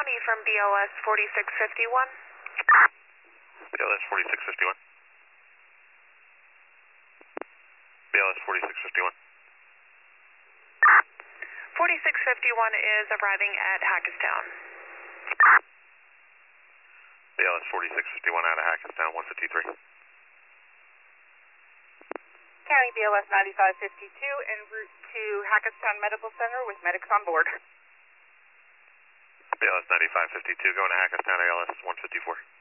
County from BLS 4651. BLS 4651. BLS 4651. 4651 is arriving at Hackettstown. BLS 4651 out of Hackettstown, 153. County BLS 9552 en route to Hackettstown Medical Center with medics on board. BLS 9552 going to Hackettstown, ALS 154.